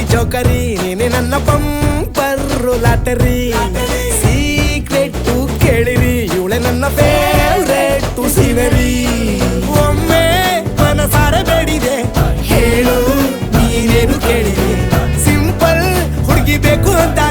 ಜೋಕರಿ ನೀನೆ ನನ್ನ bumper lottery secret ಕೇಳಿರಿ ಇವಳೆ ನನ್ನ ಫೇವ್ರೆಟ್ ಸೀನರಿ ಒಮ್ಮೆ ಮನಸಾರೆ ಬೇಡಿದೆ ಹೇಳು ನೀನೇನು ಕೇಳಿದೆ ಸಿಂಪಲ್ ಹುಡುಗಿ ಬೇಕು ಅಂತ